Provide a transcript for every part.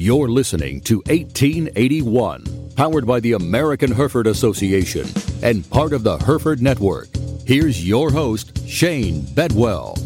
You're listening to 1881, powered by the American Hereford Association and part of the Hereford Network. Here's your host, Shane Bedwell.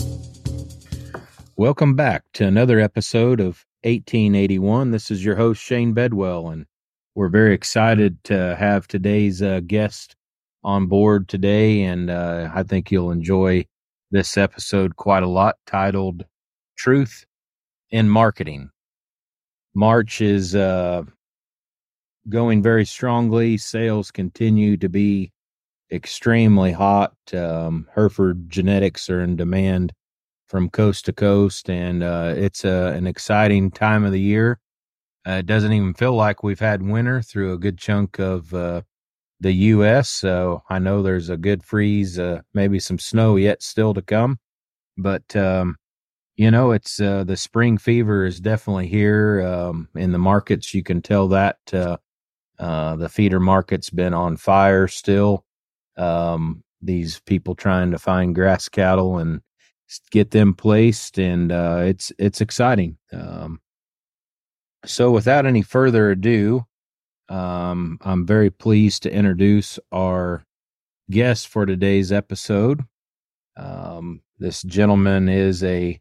Welcome back to another episode of 1881. This is your host, Shane Bedwell, and we're very excited to have today's guest on board today, and I think you'll enjoy this episode quite a lot, titled Truth in Marketing. March is going very strongly. Sales continue to be extremely hot. Hereford genetics are in demand from coast to coast, and it's an exciting time of the year. It doesn't even feel like we've had winter through a good chunk of the U.S., so I know there's a good freeze, maybe some snow yet still to come. But, it's the spring fever is definitely here in the markets. You can tell that the feeder market's been on fire still. These people trying to find grass cattle and get them placed, and it's exciting. So without any further ado, I'm very pleased to introduce our guest for today's episode. This gentleman is a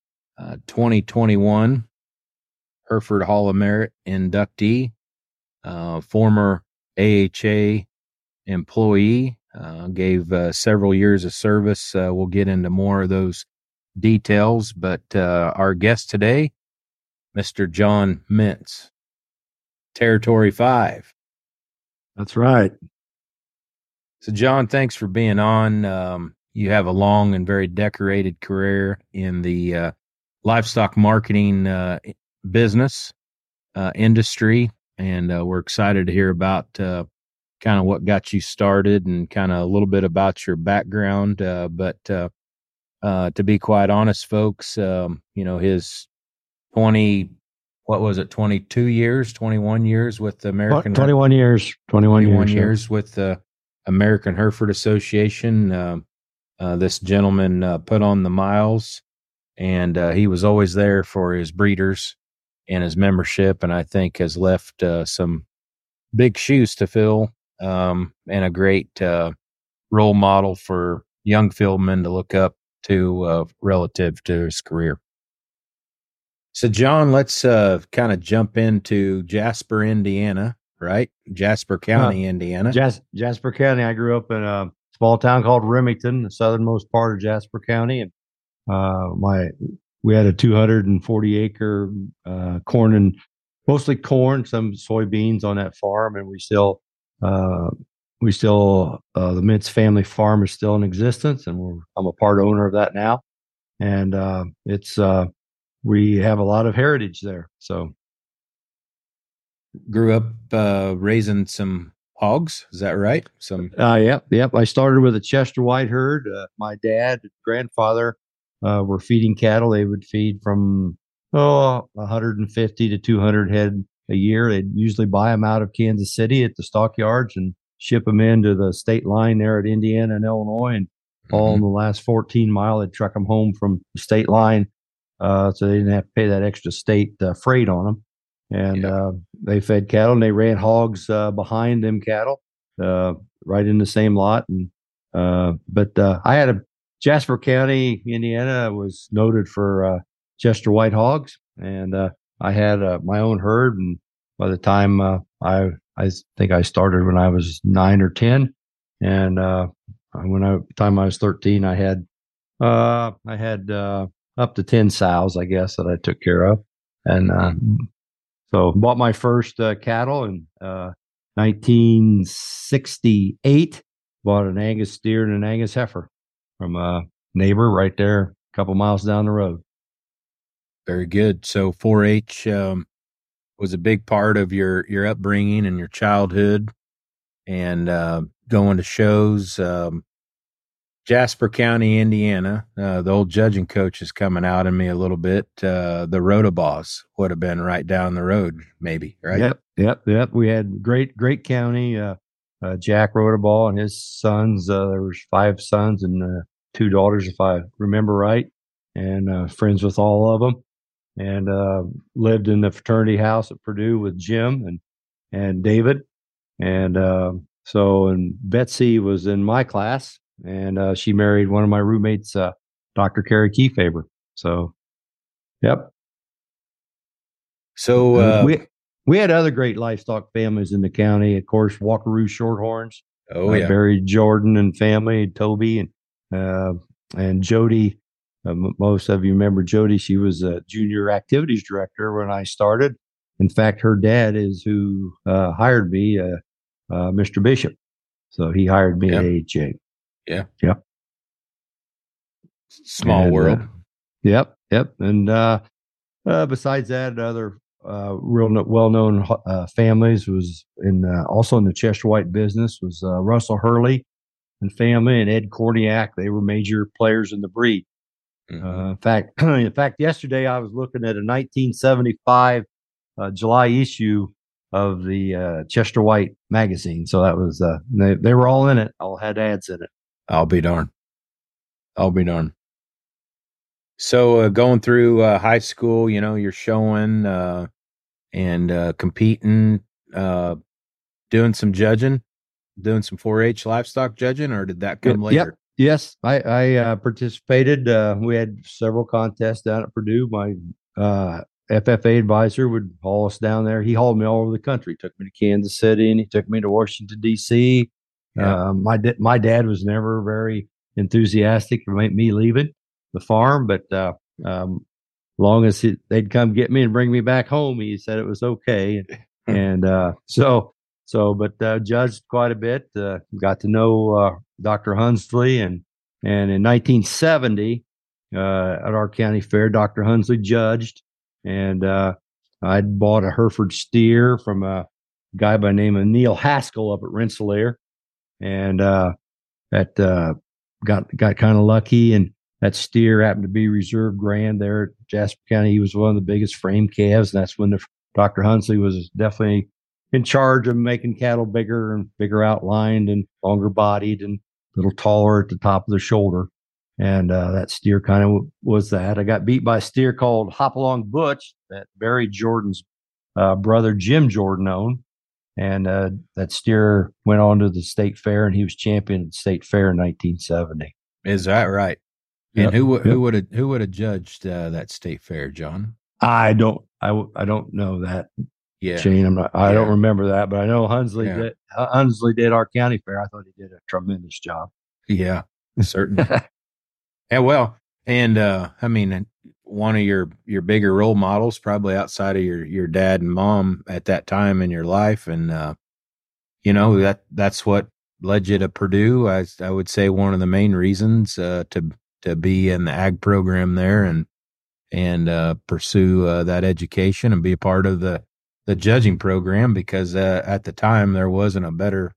2021 Hereford Hall of Merit inductee, former AHA employee, gave several years of service. We'll get into more of those details, but our guest today, Mr. John Mintz, Territory 5. That's right. So, John, thanks for being on. You have a long and very decorated career in the livestock marketing business industry, and we're excited to hear about kind of what got you started and kind of a little bit about your background. But to be quite honest, folks, his 22 years, 21 years with the American 21 years with the American Hereford Association. This gentleman put on the miles, and he was always there for his breeders and his membership, and I think has left some big shoes to fill, and a great role model for young fieldmen to look up to relative to his career. So, John, let's kind of jump into Jasper, Indiana, right? Jasper County, Indiana. Jasper County. I grew up in a small town called Remington, the southernmost part of Jasper County, and we had a 240-acre corn and mostly corn, some soybeans on that farm, and we still the Mintz family farm is still in existence, and I'm a part owner of that now, and we have a lot of heritage there. So, grew up raising some hogs, is that right? Yep. I started with a Chester White herd. My dad, grandfather, were feeding cattle. They would feed from 150 to 200 head a year. They'd usually buy them out of Kansas City at the stockyards and ship them into the state line there at Indiana and Illinois, and all in the last 14 mile, they'd truck them home from the state line. So they didn't have to pay that extra state freight on them. And they fed cattle, and they ran hogs behind them cattle right in the same lot. And but I had Jasper County, Indiana, was noted for Chester White hogs, and I had my own herd. And by the time I think I started when I was 9 or 10, and the time I was 13, I had up to 10 sows, I guess, that I took care of. And so bought my first cattle in 1968, bought an Angus steer and an Angus heifer from a neighbor right there a couple miles down the road. Very good. So 4-H was a big part of your upbringing and your childhood, and going to shows. Jasper County, Indiana, the old judging coach is coming out in me a little bit. The Rotobaws would have been right down the road, maybe, right? Yep. We had great county. Jack Rotobaugh and his sons. There was 5 sons and 2 daughters, if I remember right, and friends with all of them. and lived in the fraternity house at Purdue with Jim and David. And and Betsy was in my class, and she married one of my roommates, Dr. Carrie Kiefaber. So, yep. So we had other great livestock families in the county. Of course, Walkeroo Shorthorns. Barry Jordan and family, Toby and Jody. Most of you remember Jody. She was a junior activities director when I started. In fact, her dad is who hired me, Mr. Bishop. So he hired me at AHA. Yeah. Yep. Small world. Yep. And besides that, other real well-known families was also in the Chester White business was Russell Hurley and family and Ed Korniak. They were major players in the breed. Mm-hmm. In fact, yesterday I was looking at a 1975 July issue of the Chester White magazine. So that was they were all in it. All had ads in it. I'll be darned. So going through high school, you're showing and competing, doing some judging, doing some 4-H livestock judging, or did that come later? Yep. Yes, I participated. We had several contests down at Purdue. My FFA advisor would haul us down there. He hauled me all over the country. He took me to Kansas City and he took me to Washington, D.C. Yeah. My dad was never very enthusiastic about me leaving the farm, but long as they'd come get me and bring me back home, he said it was okay. And judged quite a bit. Got to know Dr. Hunsley, and in 1970 at our county fair, Dr. Hunsley judged, and I'd bought a Hereford steer from a guy by the name of Neil Haskell up at Rensselaer, and got kind of lucky, and that steer happened to be reserve grand there at Jasper County. He was one of the biggest frame calves, and that's when Dr. Hunsley was definitely in charge of making cattle bigger and bigger outlined and longer bodied and a little taller at the top of the shoulder. And that steer kind of was that. I got beat by a steer called Hopalong Butch that Barry Jordan's brother Jim Jordan owned. And that steer went on to the state fair, and he was champion at the state fair in 1970. Is that right? Yep. And who would have judged that state fair, John? I don't know that. Yeah, Shane, I don't remember that, but I know Hunsley did our county fair. I thought he did a tremendous job. Yeah, certainly. Yeah, well, and I mean, one of your bigger role models, probably outside of your dad and mom at that time in your life, and that's what led you to Purdue. I would say one of the main reasons to be in the ag program there and pursue that education and be a part of the judging program, because at the time there wasn't a better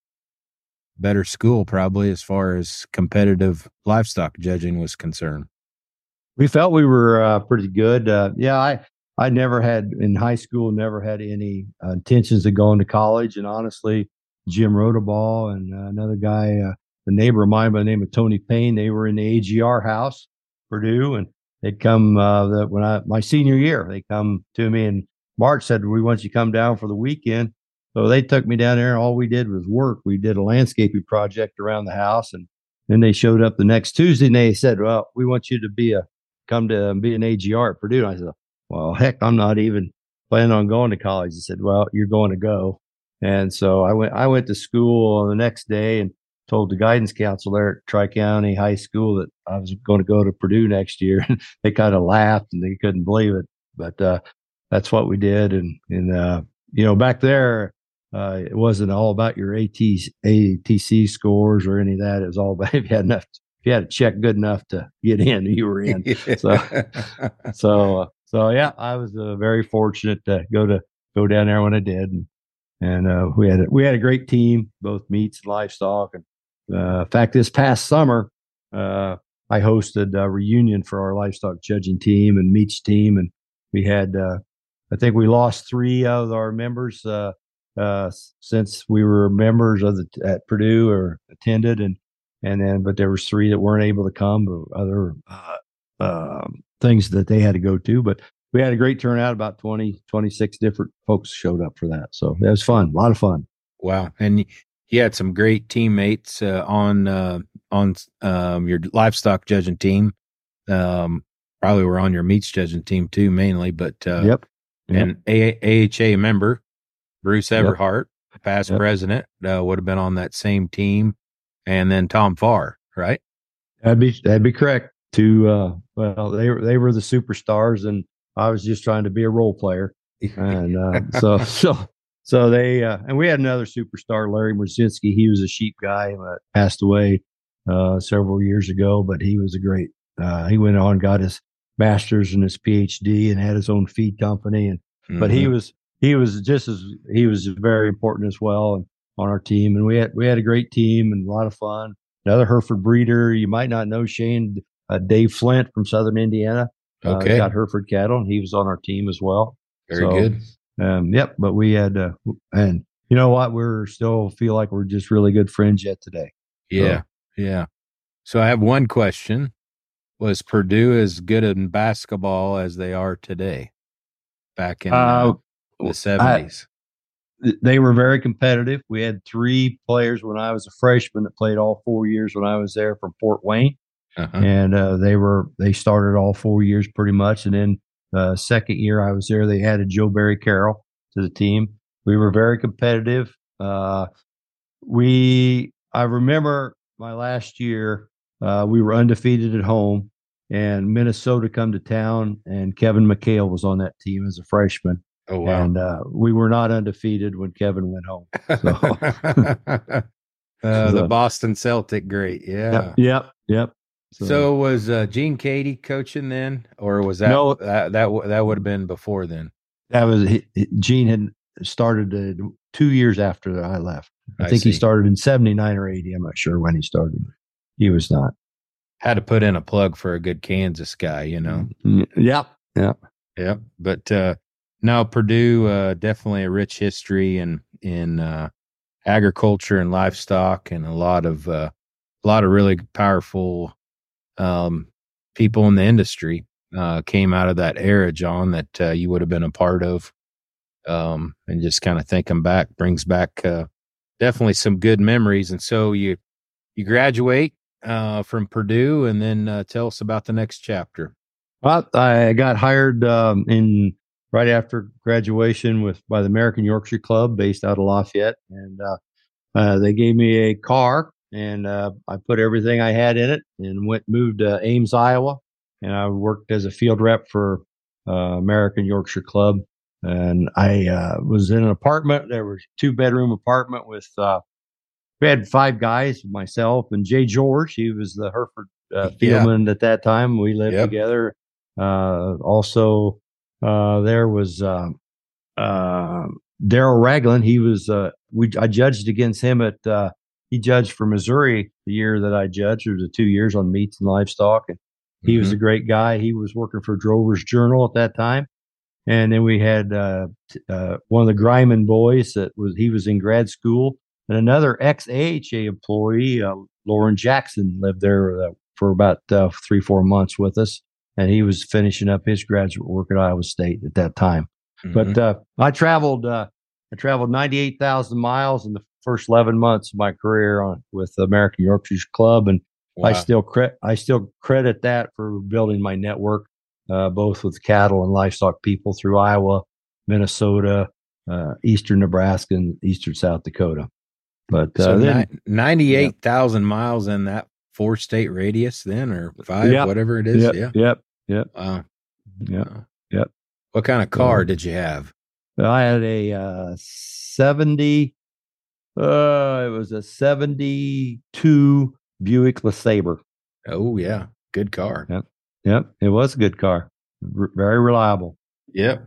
school probably as far as competitive livestock judging was concerned. We felt we were pretty good. I never had in high school, never had any intentions of going to college. And honestly, Jim Rodabaugh and another guy, a neighbor of mine by the name of Tony Payne, they were in the AGR house, Purdue, and they'd come my senior year. They come to me and March said, "We want you to come down for the weekend." So they took me down there, and all we did was work. We did a landscaping project around the house, and then they showed up the next Tuesday, and they said, "Well, we want you to come to be an AGR at Purdue." And I said, "Well, heck, I'm not even planning on going to college." They said, "Well, you're going to go." And so I went to school the next day and told the guidance counselor at Tri-County High School that I was going to go to Purdue next year. And they kind of laughed and they couldn't believe it. But that's what we did. And back there, it wasn't all about your ATC scores or any of that. It was all about if you had a check good enough to get in, you were in. So yeah, I was very fortunate to go down there when I did, and we had a great team, both meats and livestock. And in fact, this past summer, I hosted a reunion for our livestock judging team and meats team, and we had I think we lost 3 of our members since we were members at Purdue or attended, but there was 3 that weren't able to come, or other things that they had to go to. But we had a great turnout. About 20, 26 different folks showed up for that. So it was fun, a lot of fun. Wow. And you had some great teammates on your livestock judging team. Probably were on your meats judging team too, mainly, but Yep. And AHA member Bruce Everhart, past president, would have been on that same team, and then Tom Farr, right? That'd be correct. Well, they were the superstars, and I was just trying to be a role player, and so they and we had another superstar, Larry Merzinski. He was a sheep guy, passed away several years ago, but he was a great. He went on, got his master's and his PhD, and had his own feed company. And but he was very important as well, and on our team. And we had a great team and a lot of fun. Another Hereford breeder, you might not know Shane, Dave Flint from Southern Indiana. Got Hereford cattle, and he was on our team as well. Very good. Yep. But we had, and you know what? We're still feel like we're just really good friends yet today. Yeah. Yeah. So I have one question. Was Purdue as good in basketball as they are today back in the 70s? They were very competitive. We had 3 players when I was a freshman that played all 4 years when I was there from Fort Wayne. And they started all 4 years pretty much. And then second year I was there, they added Joe Barry Carroll to the team. We were very competitive. I remember my last year, we were undefeated at home, and Minnesota come to town, and Kevin McHale was on that team as a freshman. Oh, wow. And we were not undefeated when Kevin went home. So. The Boston Celtic, great. Yeah. Yep. So was Gene Cady coaching then, or was that no? That would have been before then. That was Gene had started 2 years after I left. I think he started in 79 or 80. I'm not sure when he started. He was not. Had to put in a plug for a good Kansas guy, you know. Yep. But no, Purdue definitely a rich history in agriculture and livestock, and a lot of really powerful people in the industry came out of that era, John, that you would have been a part of. And just kind of thinking back brings back definitely some good memories. And so you graduate from Purdue, and then tell us about the next chapter. Well, I got hired right after graduation by the American Yorkshire Club based out of Lafayette, and they gave me a car, and I put everything I had in it and moved to Ames, Iowa, and I worked as a field rep for American Yorkshire Club. And I was in an apartment. There was a 2-bedroom apartment with we had 5 guys, myself and Jay George. He was the Hereford fieldman at that time. We lived together. Also, there was Daryl Ragland. He was I judged against him at he judged for Missouri the year that I judged. There was the 2 years on meats and livestock, and he was a great guy. He was working for Drover's Journal at that time. And then we had one of the Gryman boys he was in grad school, and another ex-AHA employee, Lauren Jackson, lived there for about 3-4 months with us, and he was finishing up his graduate work at Iowa State at that time. But I traveled 98,000 miles in the first 11 months of my career with the American Yorkshire Club, and wow. I still credit that for building my network. Both with cattle and livestock people through Iowa, Minnesota, eastern Nebraska, and eastern South Dakota. But so 98,000 miles in that 4-state radius, then, or 5, whatever it is. Yep. Wow. Yep. What kind of car did you have? I had a 70. It was a 72 Buick LeSabre. Oh yeah, good car. Yep, it was a good car, very reliable. Yep.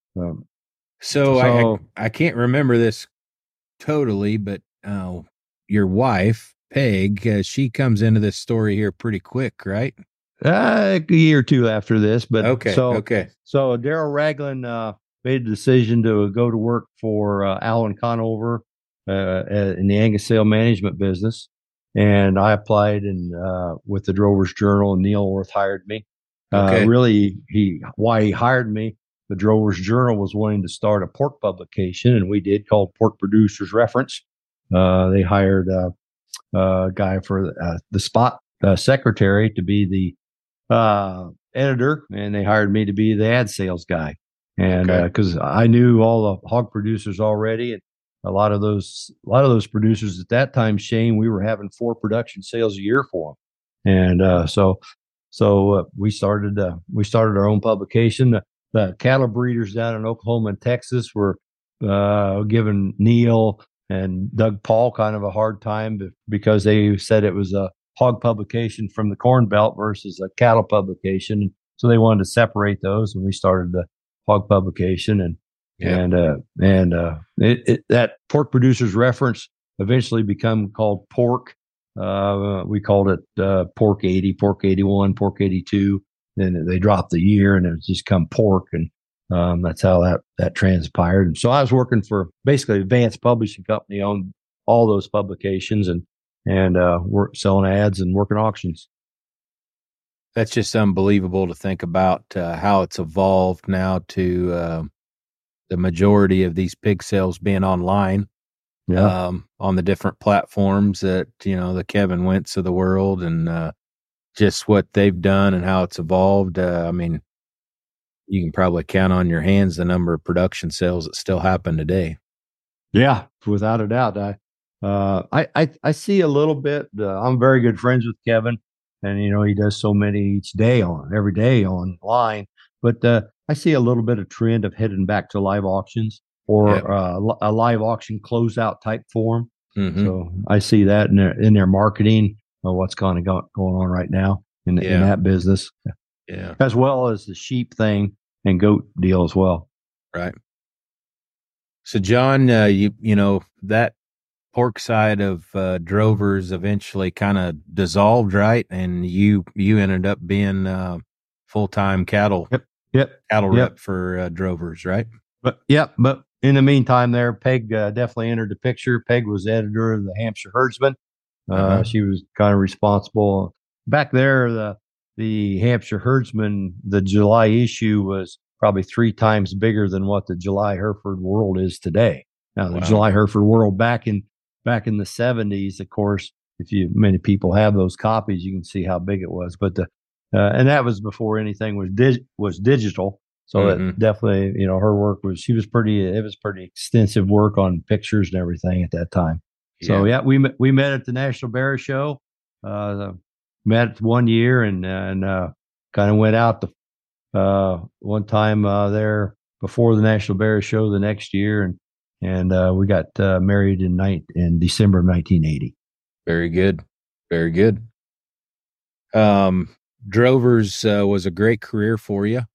So I can't remember this totally, but your wife Peg, she comes into this story here pretty quick, right? A year or 2 after this, but okay. So Daryl Ragland made the decision to go to work for Alan Conover in the Angus sale management business. And I applied with the Drover's Journal, and Neil Orth hired me. Okay. Really, why he hired me, the Drovers Journal was wanting to start a pork publication, and we did, called Pork Producers Reference. They hired a guy for the spot secretary to be the editor, and they hired me to be the ad sales guy. And because I knew all the hog producers already, and a lot of those producers at that time, Shane, we were having 4 production sales a year for them, and so we started our own publication. The cattle breeders down in Oklahoma and Texas were giving Neil and Doug Paul kind of a hard time because they said it was a hog publication from the Corn Belt versus a cattle publication. So they wanted to separate those, and we started the hog publication, that Pork Producers Reference eventually become called Pork. We called it Pork 80, Pork 81, Pork 82. Then they dropped the year, and it's just come Pork, and that's how that transpired. And so I was working for basically Advanced Publishing Company on all those publications, and work selling ads and working auctions. That's just unbelievable to think about how it's evolved now to the majority of these pig sales being online. On the different platforms that, the Kevin Wentz of the world, and just what they've done and how it's evolved. I mean, you can probably count on your hands the number of production sales that still happen today. Yeah, without a doubt. I see a little bit. I'm very good friends with Kevin, and he does so many every day online. But I see a little bit of trend of heading back to live auctions or a live auction closeout type form. Mm-hmm. So I see that in their marketing, what's going on right now in that business. Yeah, as well as the sheep thing and goat deal as well. Right. So John, that pork side of Drovers eventually kind of dissolved, right? And you ended up being full-time cattle rep for Drovers, right? But in the meantime there, Peg definitely entered the picture. Peg was editor of the Hampshire Herdsman. She was kind of responsible back there. The Hampshire Herdsman, the July issue was probably 3 times bigger than what the July Hereford World is today. Now, the July Hereford World back in the 70s, of course, many people have those copies, you can see how big it was. But and that was before anything was digital. So it definitely, her work it was pretty extensive work on pictures and everything at that time. So we met at the National Bear Show. Met 1 year and kind of went out one time there before the National Bear Show the next year, and we got married in December of 1980. Very good, very good. Drovers was a great career for you.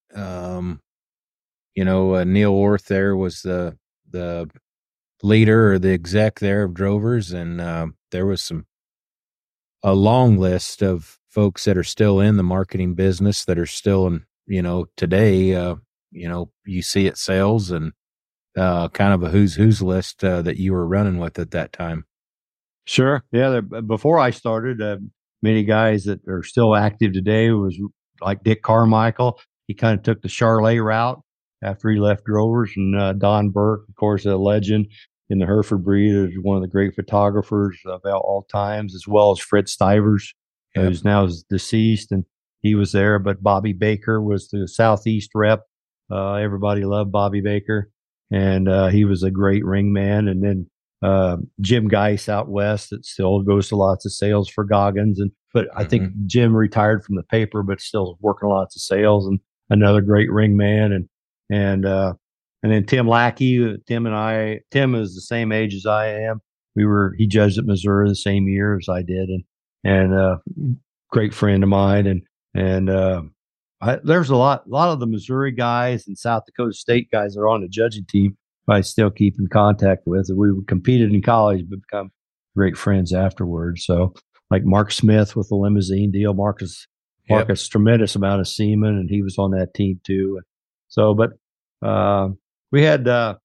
Neil Orth there was the leader or the exec there of Drovers, and there was a long list of folks that are still in the marketing business that are still in, today, you see at sales, and kind of a who's list that you were running with at that time. Sure. Yeah. Before I started, many guys that are still active today was like Dick Carmichael. He kind of took the Charlet route after he left Drovers, and Don Burke, of course, a legend in the Hereford breed, is one of the great photographers of all times, as well as Fred Stivers, who's now deceased, and he was there. But Bobby Baker was the Southeast rep. Everybody loved Bobby Baker, and he was a great ring man. And then Jim Geis out west, that still goes to lots of sales for Goggins. But I think Jim retired from the paper, but still working lots of sales, and another great ring man. And then Tim Lackey, Tim is the same age as I am. He judged at Missouri the same year as I did, and great friend of mine. And there's a lot of the Missouri guys and South Dakota State guys that are on the judging team I still keep in contact with. We competed in college, but become great friends afterwards. So like Mark Smith with the limousine deal, Marcus tremendous amount of semen, and he was on that team too. So, but we had that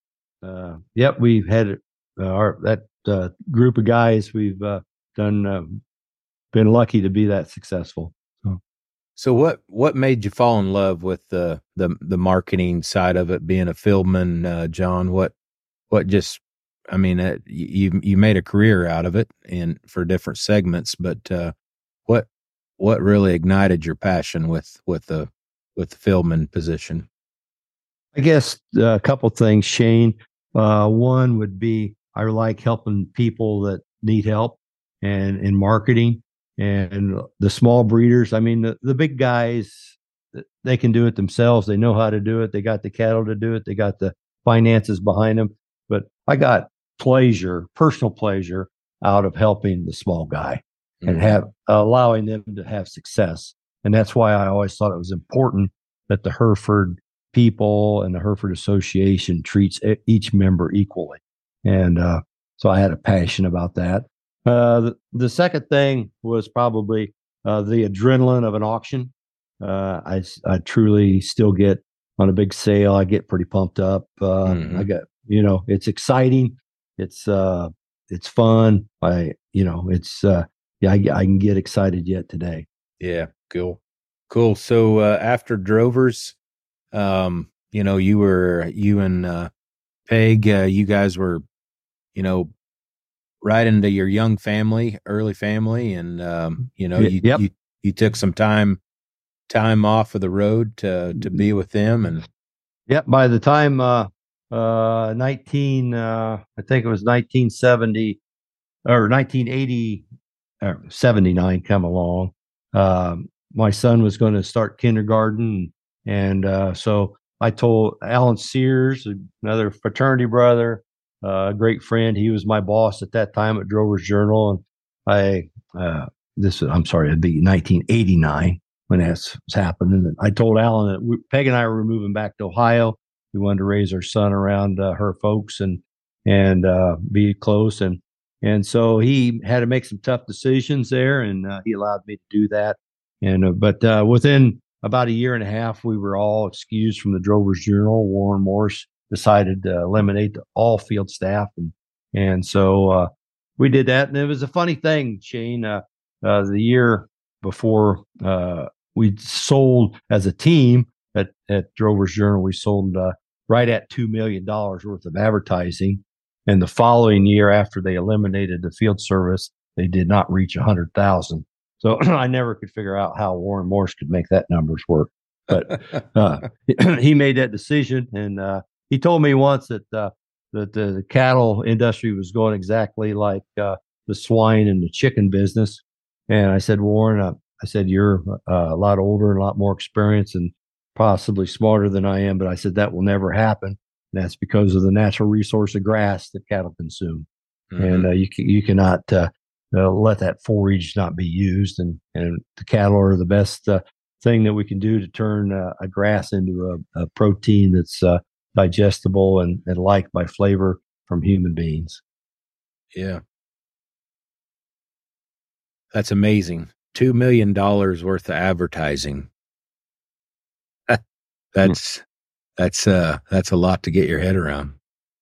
group of guys. We've been lucky to be that successful. So what made you fall in love with the marketing side of it, being a fieldman, John? What just, I mean, you made a career out of it and for different segments, but what what really ignited your passion with the fieldman position? I guess a couple things, Shane. One would be I like helping people that need help, and in marketing, and the small breeders. I mean, the big guys, they can do it themselves. They know how to do it. They got the cattle to do it. They got the finances behind them. But I got personal pleasure out of helping the small guy and have allowing them to have success. And that's why I always thought it was important that the Hereford people and the Hereford Association treats each member equally. And so I had a passion about that. The second thing was probably the adrenaline of an auction. I truly still get on a big sale. I get pretty pumped up. I got, it's exciting. It's fun. I can get excited yet today. Yeah. Cool. So after Drovers, you and Peg, you guys were, right into your young family, early family, and you took some time off of the road to be with them, and by the time 1970 or 1980 or 79 come along, my son was going to start kindergarten, and so I told Alan Sears, another fraternity brother, a great friend. He was my boss at that time at Drovers Journal, and it'd be 1989 when that's happening. And I told Alan that Peg and I were moving back to Ohio. We wanted to raise our son around her folks and be close, and so he had to make some tough decisions there, and he allowed me to do that. And but within about a year and a half, we were all excused from the Drovers Journal. Warren Morse decided to eliminate all field staff, and so we did that. And it was a funny thing, Shane. The year before we sold as a team at Drovers Journal, we sold right at $2 million worth of advertising. And the following year, after they eliminated the field service, they did not reach 100,000. So I never could figure out how Warren Morse could make that numbers work. But he made that decision, and he told me once that the cattle industry was going exactly like the swine and the chicken business. And I said, Warren, you're a lot older and a lot more experienced and possibly smarter than I am, but I said that will never happen. And that's because of the natural resource of grass that cattle consume. Mm-hmm. And you cannot let that forage not be used. And the cattle are the best thing that we can do to turn a grass into a protein that's digestible and liked by flavor from human beings. Yeah. That's amazing. $2 million worth of advertising. That's a lot to get your head around.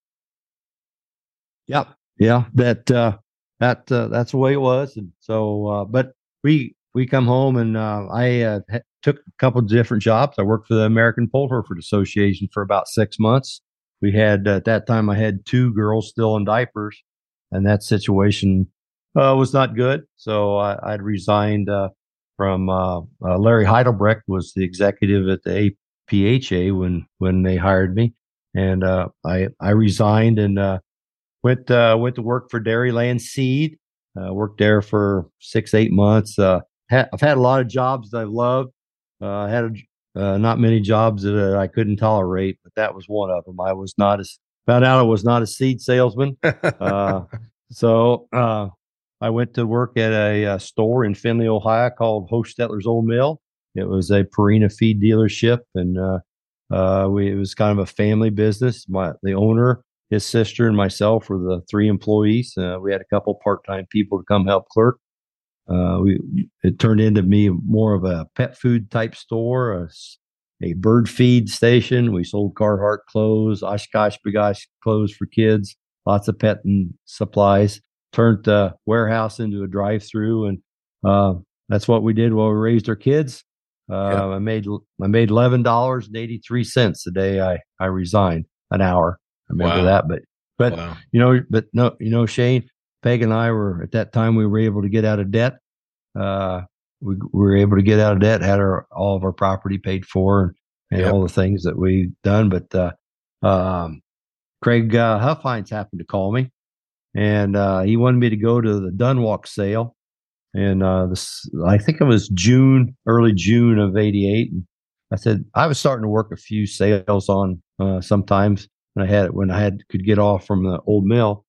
Yep. Yeah. That's the way it was. And so, but we come home, and I took a couple of different jobs. I worked for the American Poult Hereford Association for about 6 months. We had, at that time, I had 2 girls still in diapers, and that situation was not good. So I'd resigned from Larry Heidelbrecht was the executive at the APHA when they hired me, and I resigned and went to work for Dairyland Seed. Worked there for 6-8 months. I've had a lot of jobs that I've loved. I had not many jobs that I couldn't tolerate, but that was one of them. Found out I was not a seed salesman. So I went to work at a store in Findlay, Ohio called Hostetler's Old Mill. It was a Purina feed dealership, and it was kind of a family business. The owner, his sister, and myself were the 3 employees. We had a couple part-time people to come help clerk. It turned into me more of a pet food type store, a bird feed station. We sold Carhartt clothes, Oshkosh B'gosh clothes for kids, lots of pet and supplies. Turned the warehouse into a drive-through, and that's what we did while we raised our kids. I made $11.83 the day I resigned, an hour. I remember that, but wow. Shane, Peg and I were at that time, we were able to get out of debt. We were able to get out of debt, had all of our property paid for, and all the things that we've done. But Craig Huffines happened to call me, and he wanted me to go to the Dunwalk sale. And I think it was early June of '88. And I said I was starting to work a few sales on sometimes when I could get off from the old mill.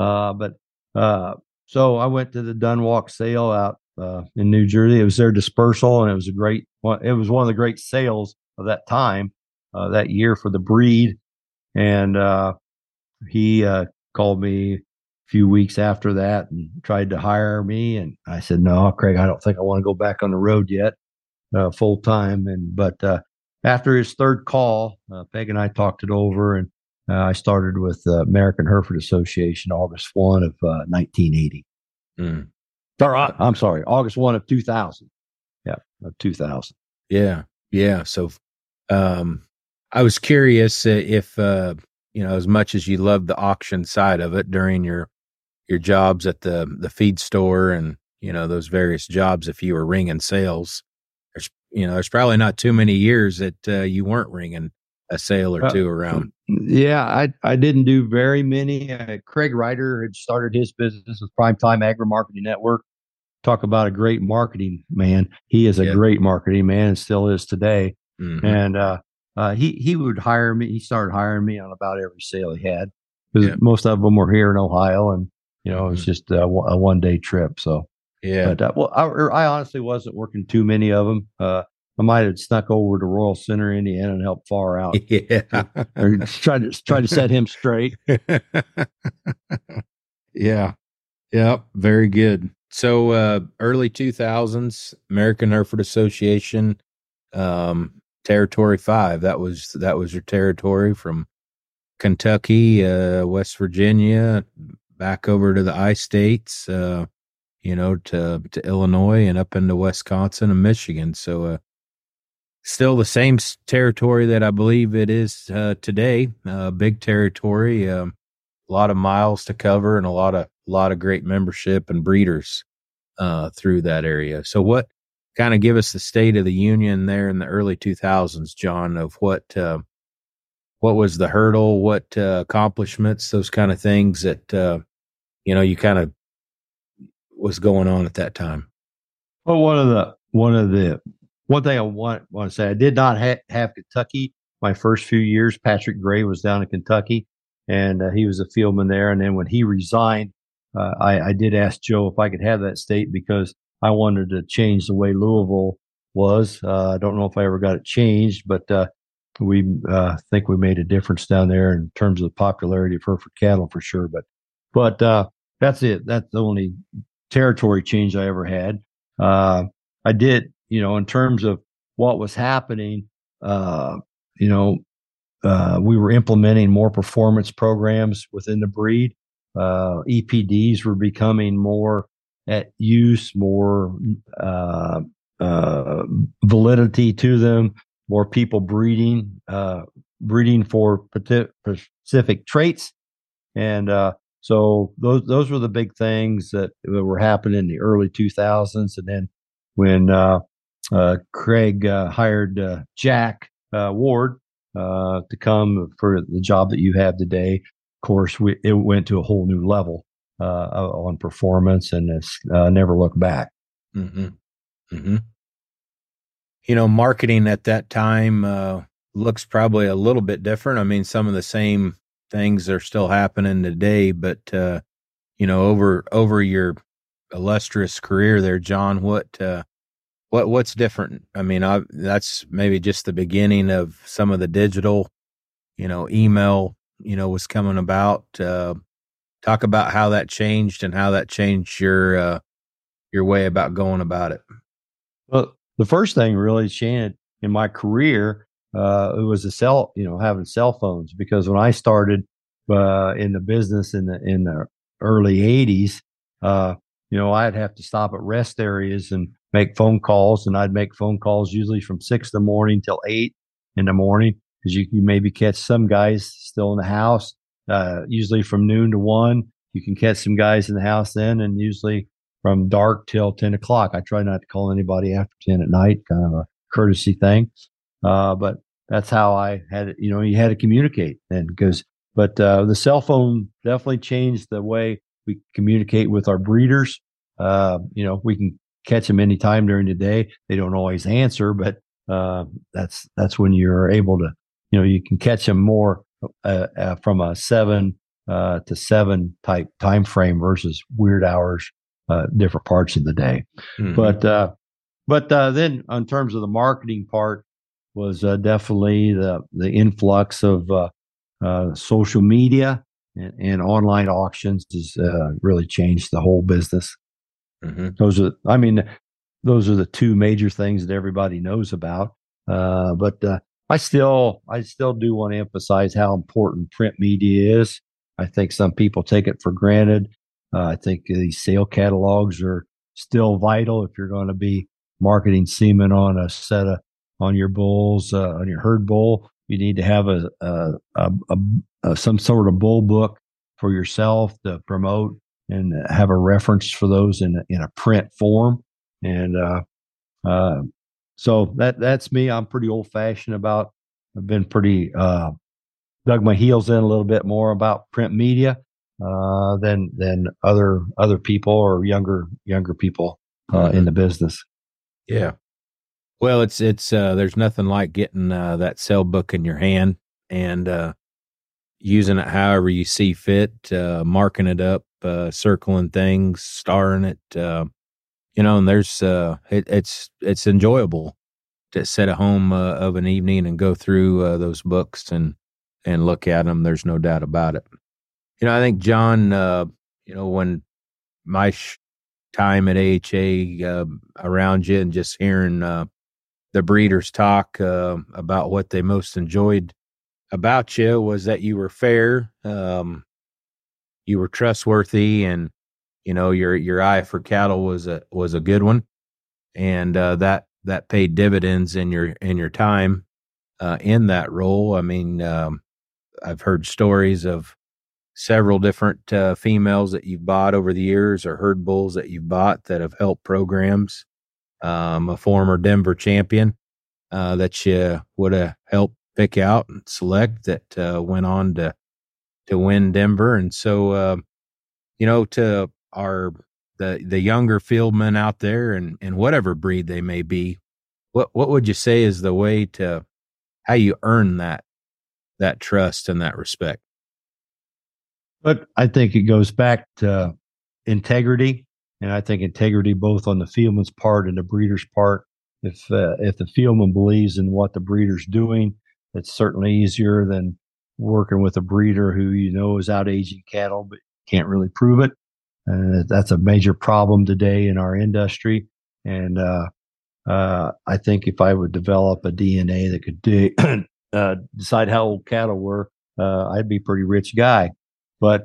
So I went to the Dunwalk sale out in New Jersey. It was their dispersal, and it was it was one of the great sales of that time, that year for the breed. And he called me few weeks after that and tried to hire me, and I said, no, Craig, I don't think I want to go back on the road yet full time. But after his third call, Peg and I talked it over, and I started with the American Hereford Association August 1 of 1980. I'm sorry, August 1 of 2000. Yeah, of 2000. Yeah. So I was curious if as much as you loved the auction side of it during your jobs at the feed store and, those various jobs, if you were ringing sales, there's probably not too many years that you weren't ringing a sale or two around. Yeah, I didn't do very many. Craig Ryder had started his business with Primetime Agri Marketing Network. Talk about a great marketing man. He is a great marketing man and still is today. Mm-hmm. And he would hire me. He started hiring me on about every sale he had, because most of them were here in Ohio, and it was just a one-day trip. So but I honestly wasn't working too many of them. I might have snuck over to Royal Center, Indiana, and helped far out. Or try to set him straight. Yeah. Very good. So early 2000s, American Hereford Association, Territory 5. That was your territory from Kentucky, West Virginia, back over to the I-States, to Illinois and up into Wisconsin and Michigan. So still the same territory that I believe it is today. Big territory, a lot of miles to cover, and a lot of great membership and breeders through that area. So what kind of give us the state of the union there in the early 2000s, John, of what was the hurdle, what accomplishments, those kind of things that you kind of was going on at that time? Well, one thing I want to say, I did not have Kentucky my first few years. Patrick Gray was down in Kentucky, and he was a fieldman there. And then when he resigned, I did ask Joe if I could have that state, because I wanted to change the way Louisville was. I don't know if I ever got it changed, but we think we made a difference down there in terms of the popularity of Hereford cattle for sure. But that's it. That's the only territory change I ever had. I did, in terms of what was happening, we were implementing more performance programs within the breed. EPDs were becoming more at use, more validity to them, more people breeding for specific traits. And so those were the big things that were happening in the early 2000s. And then when Craig hired Jack Ward to come for the job that you have today, of course, it went to a whole new level on performance, and it's never looked back. Mm-hmm. Mm-hmm. Marketing at that time looks probably a little bit different. I mean, some of the same things are still happening today, but over your illustrious career there, John, what's different? I mean, that's maybe just the beginning of some of the digital, email, was coming about. Talk about how that changed and how that changed your way about going about it. Well, the first thing really changed in my career, it was having cell phones, because when I started in the business in the early 80s, I'd have to stop at rest areas and make phone calls, and I'd make phone calls usually from 6 in the morning till 8 in the morning, because you maybe catch some guys still in the house. Usually from noon to 1, you can catch some guys in the house then, and usually from dark till 10 o'clock. I try not to call anybody after 10 at night, kind of a courtesy thing. But that's how I had it. You had to communicate then, but the cell phone definitely changed the way we communicate with our breeders. We can catch them anytime during the day. They don't always answer, but that's when you're able to, you can catch them more from a 7 to 7 type time frame versus weird hours, different parts of the day. Mm-hmm. But then in terms of the marketing part was definitely the influx of social media and online auctions has really changed the whole business. Mm-hmm. Those are the two major things that everybody knows about. But I still do want to emphasize how important print media is. I think some people take it for granted. I think these sale catalogs are still vital if you're going to be marketing semen on on your bulls, on your herd bull. You need to have some sort of bull book for yourself to promote and have a reference for those in a print form. And so that's me. I'm pretty old fashioned I've been pretty dug my heels in a little bit more about print media than other people or younger people in the business. Yeah. Well, it's there's nothing like getting that sale book in your hand and using it however you see fit, marking it up, circling things, starring it, and there's it's enjoyable to sit at home of an evening and go through those books and look at them. There's no doubt about it. I think John, when my time at AHA around you and just hearing the breeders talk about what they most enjoyed about you was that you were fair, you were trustworthy, and your eye for cattle was a good one, and that paid dividends in your time in that role. I mean, I've heard stories of several different females that you've bought over the years, or herd bulls that you've bought that have helped programs. A former Denver champion that you would have helped pick out and select that went on to win Denver. And so, to the younger fieldmen out there and whatever breed they may be, what would you say is the way to how you earn that trust and that respect? But I think it goes back to integrity. And I think integrity both on the fieldman's part and the breeder's part. If the fieldman believes in what the breeder's doing, it's certainly easier than working with a breeder who is out aging cattle but can't really prove it. That's a major problem today in our industry. And I think if I would develop a DNA that could decide how old cattle were, I'd be a pretty rich guy. But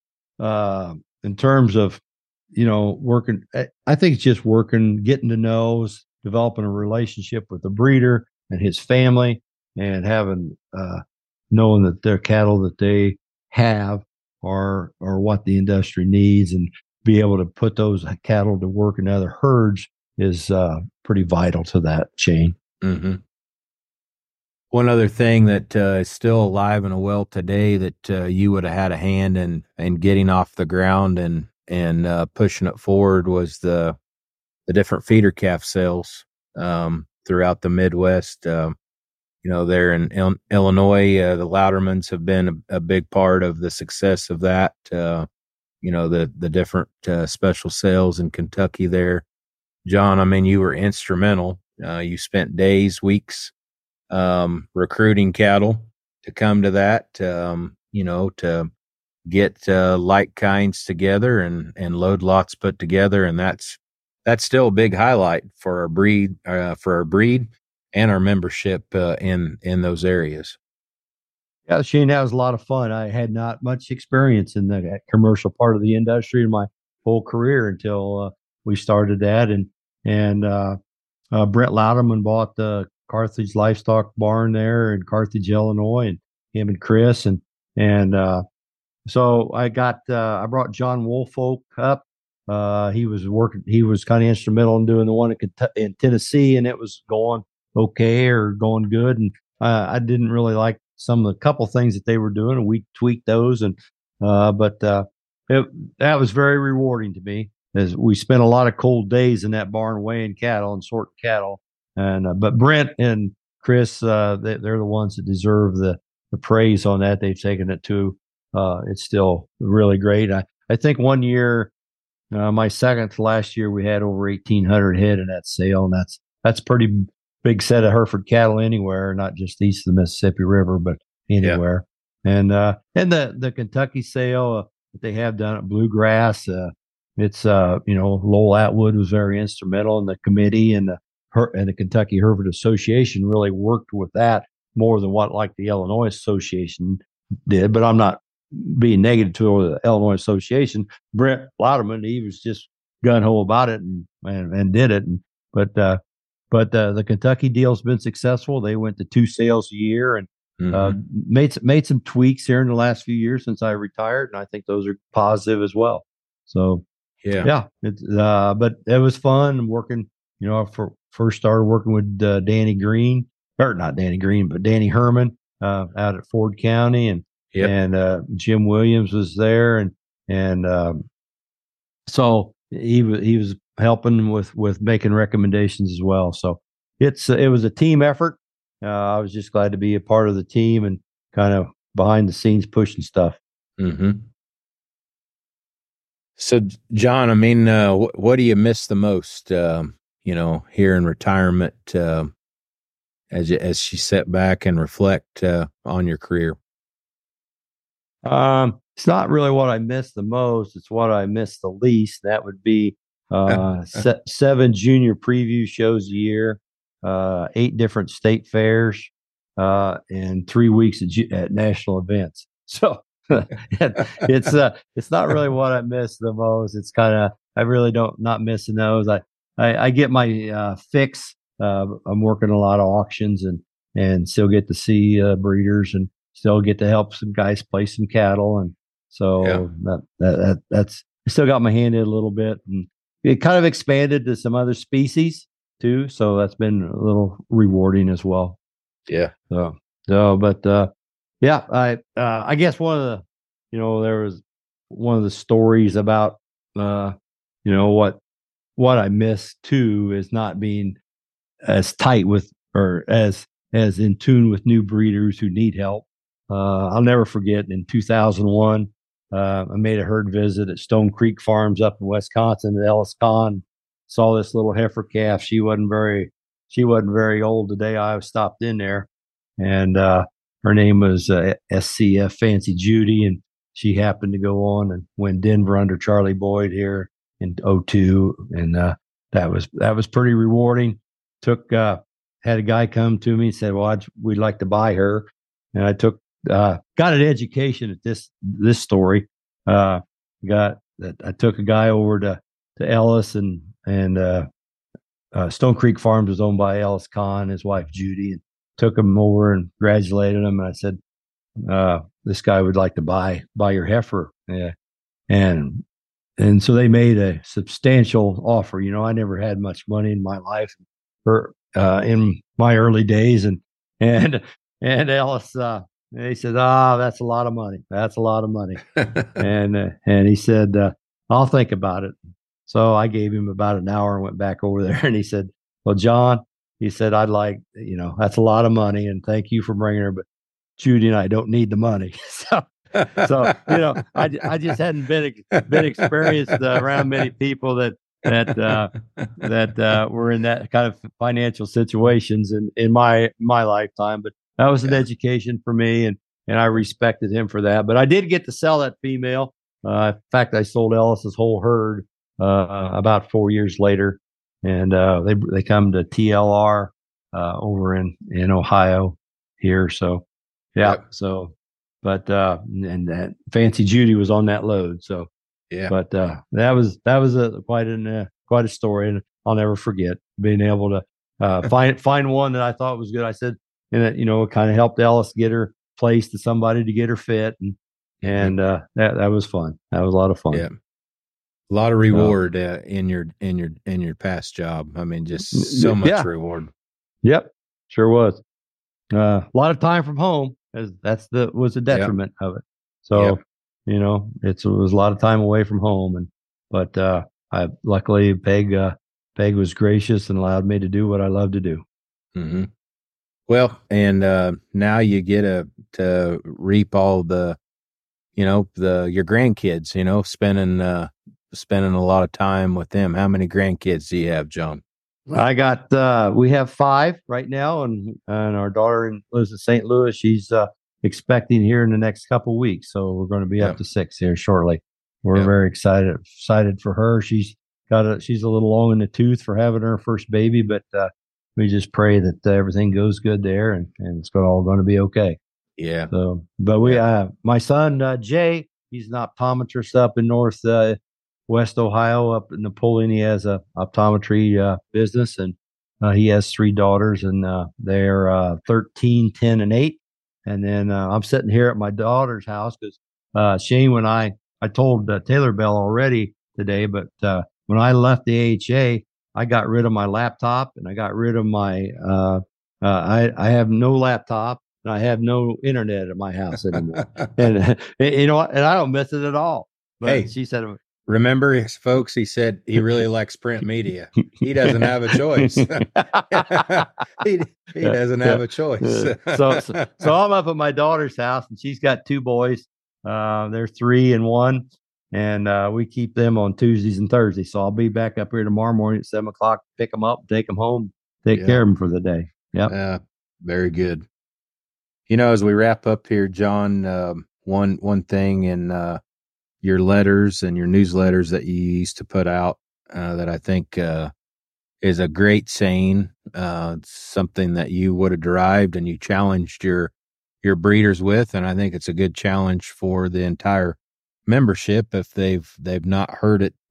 in terms of working, I think it's just working, getting to know, developing a relationship with the breeder and his family, and having knowing that their cattle that they have are what the industry needs, and be able to put those cattle to work in other herds is pretty vital to that chain. Mm-hmm. One other thing that is still alive and well today that you would have had a hand in getting off the ground and pushing it forward was the different feeder calf sales throughout the Midwest. There in Illinois, the Loudermans have been a big part of the success of that. The different special sales in Kentucky there. John, I mean, you were instrumental. You spent days, weeks recruiting cattle to come to that, to get like kinds together and load lots put together. And that's still a big highlight for our breed and our membership in those areas. Yeah, Shane, that was a lot of fun. I had not much experience in the commercial part of the industry in my whole career until we started that. And and Brent Louderman bought the Carthage Livestock Barn there in Carthage, Illinois, and him and Chris and so I brought John Woolfolk up. He was kind of instrumental in doing the one in Tennessee, and it was going okay or going good. And I didn't really like some of the couple things that they were doing, and we tweaked those. And that was very rewarding to me, as we spent a lot of cold days in that barn weighing cattle and sorting cattle. And but Brent and Chris, they're the ones that deserve the praise on that. They've taken it to. It's still really great. I think one year, my second to last year, we had over 1,800 head in that sale, and that's pretty big set of Hereford cattle anywhere, not just east of the Mississippi River, but anywhere. Yeah. And the Kentucky sale that they have done at Bluegrass, it's Lowell Atwood was very instrumental in the committee, and the Kentucky Hereford Association really worked with that more than what like the Illinois Association did. But I'm not being negative to the Illinois Association. Brent Louderman, he was just gun ho about it and did it. But the Kentucky deal's been successful. They went to 2 sales a year and made some tweaks here in the last few years since I retired, and I think those are positive as well. So yeah. But it was fun working. First started working with Danny Green, or not Danny Green, but Danny Herman out at Ford County, and Jim Williams was there, and so he was helping with making recommendations as well. So it was a team effort. I was just glad to be a part of the team and kind of behind the scenes pushing stuff. Mm-hmm. So, John, I mean, what do you miss the most? Here in retirement, as you sit back and reflect on your career. It's not really what I miss the most. It's what I miss the least. That would be 7 junior preview shows a year, 8 different state fairs, and 3 weeks at national events. So it's not really what I miss the most. It's kind of, I really not missing those. I get my fix. I'm working a lot of auctions and still get to see breeders and still get to help some guys place some cattle. And so that's, I still got my hand in a little bit, and it kind of expanded to some other species too. So that's been a little rewarding as well. Yeah. I guess one of the, there was one of the stories about, what I miss too is not being as tight with, or as in tune with new breeders who need help. I'll never forget in 2001, I made a herd visit at Stone Creek Farms up in Wisconsin at Ellis Kahn. Saw this little heifer calf. She wasn't very old the day I stopped in there, and her name was SCF Fancy Judy, and she happened to go on and win Denver under Charlie Boyd here in 2002, and that was pretty rewarding. Had a guy come to me and said, "Well, we'd like to buy her," and I got an education at this story. I took a guy over to Ellis, and Stone Creek Farms was owned by Ellis Kahn, his wife Judy, and took him over and congratulated him. And I said, "This guy would like to buy your heifer," and so they made a substantial offer. I never had much money in my life, in my early days, and Ellis. He said, that's a lot of money. That's a lot of money. and he said, I'll think about it. So I gave him about an hour and went back over there. And he said, well, John, he said, I'd like, that's a lot of money. And thank you for bringing her. But Judy and I don't need the money. So I just hadn't been experienced around many people that were in that kind of financial situations in my lifetime. But that was an education for me, and I respected him for that. But I did get to sell that female. In fact, I sold Ellis's whole herd about 4 years later, and they come to TLR over in Ohio here. So yeah. Yep. So, but and that Fancy Judy was on that load. So yeah. But that was quite a story, and I'll never forget being able to find one that I thought was good. I said, and it, it kind of helped Ellis get her placed to somebody to get her fit, and that was fun. That was a lot of fun. Yeah. A lot of reward in your past job. I mean, just so much reward. Yep, sure was. A lot of time from home, as was the detriment of it. So, it was a lot of time away from home, but I luckily Peg was gracious and allowed me to do what I love to do. Mm-hmm. Well, and now you get to reap all the, your grandkids. Spending a lot of time with them. How many grandkids do you have, John? We have 5 right now, and our daughter lives in St. Louis. She's expecting here in the next couple of weeks, so we're going to be up to 6 here shortly. We're very excited for her. She's a little long in the tooth for having her first baby, but we just pray that everything goes good there, and it's all going to be okay. Yeah. So, but my son Jay, he's an optometrist up in West Ohio, up in Napoleon. He has a optometry business, and he has 3 daughters, and they're 13, 10, and 8. And then I'm sitting here at my daughter's house because Shane, when I told Taylor Bell already today, but when I left the AHA, I got rid of my laptop, and I got rid of my I have no laptop, and I have no internet at my house anymore. And and I don't miss it at all. But she said, remember, folks, he said he really likes print media. He doesn't have a choice. he doesn't have a choice. So I'm up at my daughter's house, and she's got 2 boys. They're 3 and 1, and we keep them on Tuesdays and Thursdays. So I'll be back up here tomorrow morning at 7 o'clock, pick them up, take them home, take care of them for the day. Yep. Very good. As we wrap up here, John, one thing in your letters and your newsletters that you used to put out that I think is a great saying, something that you would have derived and you challenged your breeders with, and I think it's a good challenge for the entire membership if they've not heard it.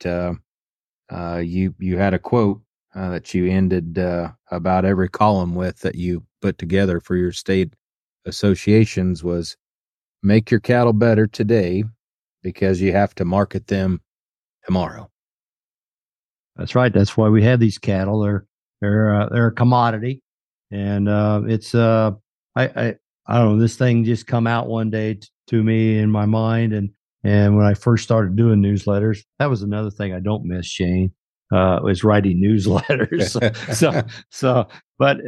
You had a quote that you ended about every column with that you put together for your state associations was, make your cattle better today, because you have to market them tomorrow. That's right. That's why we have these cattle. They're a commodity, and it's I don't know. This thing just come out one day to me in my mind, and when I first started doing newsletters, that was another thing I don't miss, Shane, was writing newsletters. But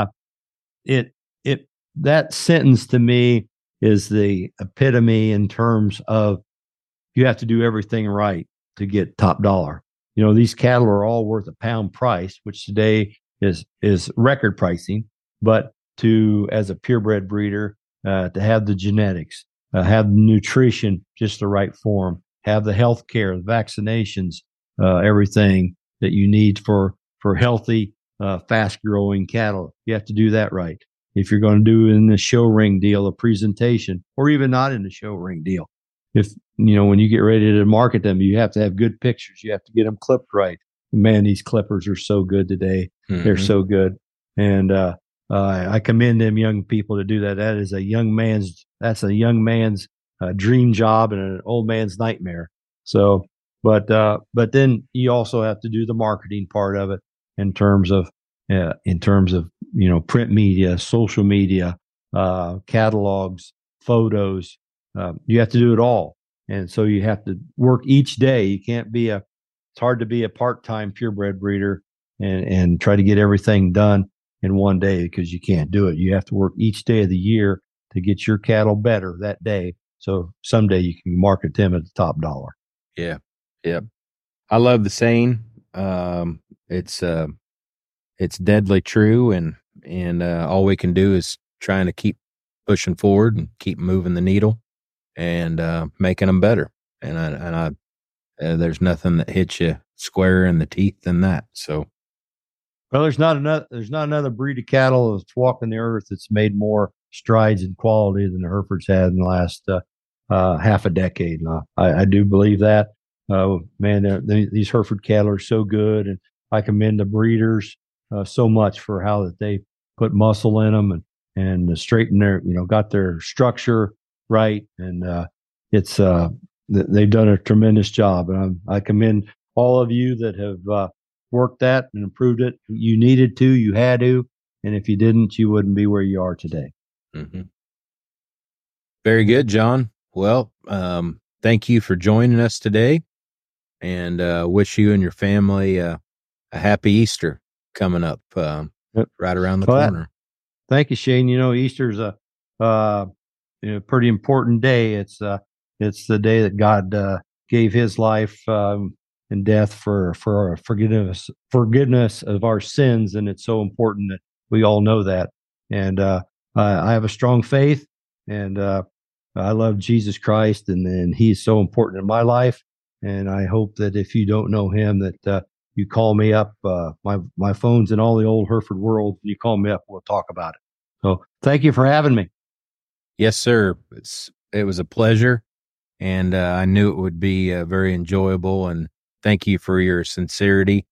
that sentence to me is the epitome in terms of, you have to do everything right to get top dollar. These cattle are all worth a pound price, which today is record pricing. But as a purebred breeder, to have the genetics, have the nutrition, just the right form, have the health care, the vaccinations, everything that you need for healthy, fast growing cattle, you have to do that right. If you're going to do in the show ring deal, a presentation, or even not in the show ring deal, if when you get ready to market them, you have to have good pictures. You have to get them clipped right. Man, these clippers are so good today. Mm-hmm. They're so good. And I commend them young people to do that. That's a young man's dream job and an old man's nightmare. So, but then you also have to do the marketing part of it in terms of print media, social media, catalogs, photos. You have to do it all. And so you have to work each day. You can't it's hard to be a part-time purebred breeder and try to get everything done in one day, because you can't do it. You have to work each day of the year to get your cattle better that day. So someday you can market them at the top dollar. Yeah. Yeah. I love the saying. It's deadly true. And all we can do is trying to keep pushing forward and keep moving the needle and making them better. And there's nothing that hits you square in the teeth than that. So, well, there's not another breed of cattle that's walking the earth that's made more strides in quality than the Herefords had in the last half a decade. And I do believe that. Man, these Hereford cattle are so good, and I commend the breeders so much for how that they put muscle in them and straighten their, got their structure right. And they've done a tremendous job. And I commend all of you that have worked that and improved it. You needed to, you had to. And if you didn't, you wouldn't be where you are today. Mm-hmm. Very good, John. Well, thank you for joining us today, and wish you and your family a happy Easter coming up right around the corner. Thank you, Shane. Easter's a pretty important day. It's the day that God gave His life and death for forgiveness of our sins, and it's so important that we all know that. And I have a strong faith, and I love Jesus Christ, and He's so important in my life. And I hope that if you don't know Him, that you call me up. My phone's in all the old Hereford world. You call me up, we'll talk about it. So thank you for having me. Yes, sir. It was a pleasure, and I knew it would be very enjoyable. And thank you for your sincerity,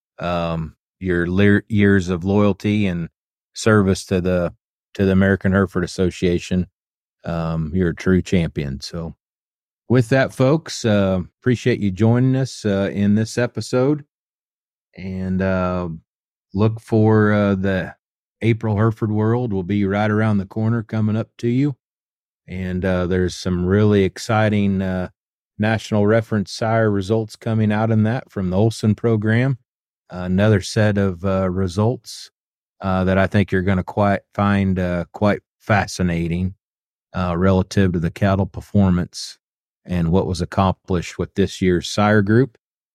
your years of loyalty and service to the American Hereford Association. You're a true champion. So with that, folks, appreciate you joining us in this episode, and look for the April Hereford World will be right around the corner coming up to you. And there's some really exciting national reference sire results coming out in that from the Olson program. Another set of results that I think you're going to find quite fascinating relative to the cattle performance and what was accomplished with this year's sire group.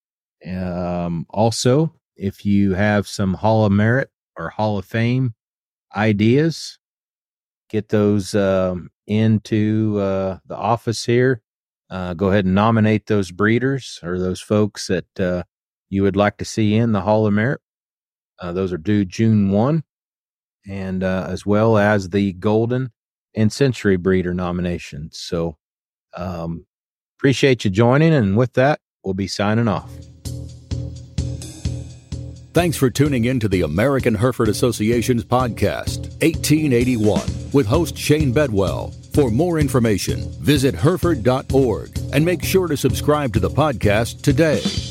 Also, if you have some Hall of Merit or Hall of Fame ideas, get those into the office here. Go ahead and nominate those breeders or those folks that you would like to see in the Hall of Merit. Those are due June 1, and as well as the Golden and Century Breeder nominations. So appreciate you joining, and with that, we'll be signing off. Thanks for tuning in to the American Hereford Association's podcast, 1881, with host Shane Bedwell. For more information, visit Hereford.org and make sure to subscribe to the podcast today.